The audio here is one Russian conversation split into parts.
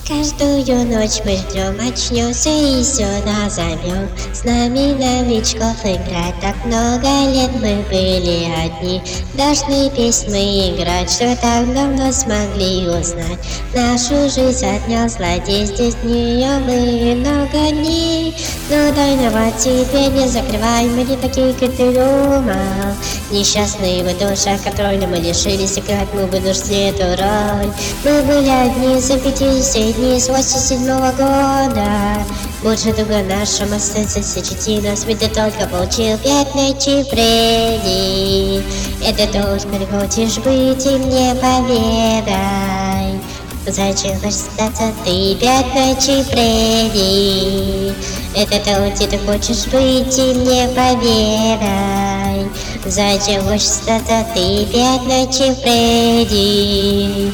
Каждую ночь мы ждем, очнемся и сюда зовем. С нами новичков играть, так много лет мы были одни. Должны песни играть, что так давно смогли узнать. Нашу жизнь отнял злодей, здесь днем мы много дней. Но тайного тебе не закрывай, мы не такие, как ты думал. Несчастные мы душа, которой мы лишились играть, мы вынуждены эту роль. Мы были одни за 50 дней с 87-го года. Больше друга нашим остается сечети нас, ведь ты только получил 5 ночей Фредди. Это ты уж хочешь быть и мне поведай. Зачем хочешь остаться ты 5 ночей Фредди? Это то, где ты хочешь быть и мне поведай. Зачем хочешь остаться ты 5 ночей Фредди?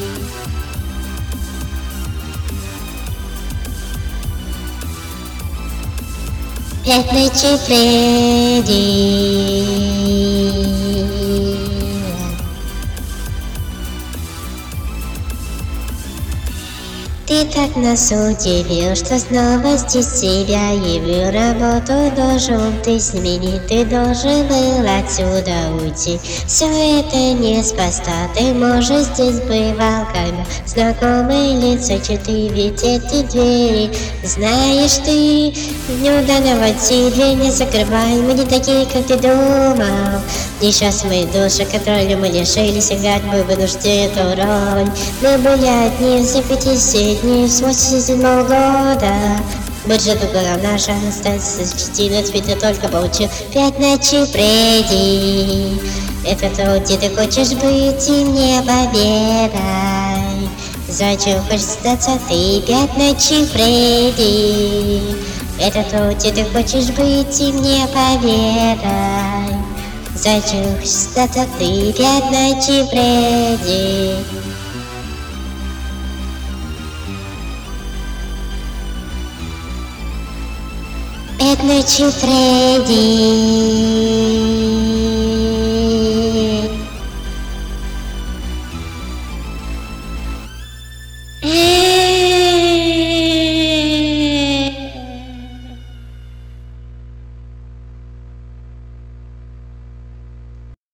Пять ночей Фредди. Ты так нас удивил, что снова здесь себя явил. Работу должен ты сменить, ты должен был отсюда уйти. Все это неспроста, ты, может, здесь бывал, когда знакомые лица черты, ведь эти двери знаешь ты. Днем данного тебе не закрывай, мы не такие, как ты думал. Несчастные души, которые мы лишились играть, мы вынуждены эту роль. Мы были одни за 50 дней с 87-го года. Бюджет угла наша остается частина, ведь ты только получил 5 ночей Фредди. Это то, где ты хочешь быть и мне поведай. Зачем хочешь остаться ты 5 ночей Фредди? Это то, где ты хочешь быть и мне поведай. Зачем хочешь остаться ты 5 ночей Фредди? Пять ночей Фредди.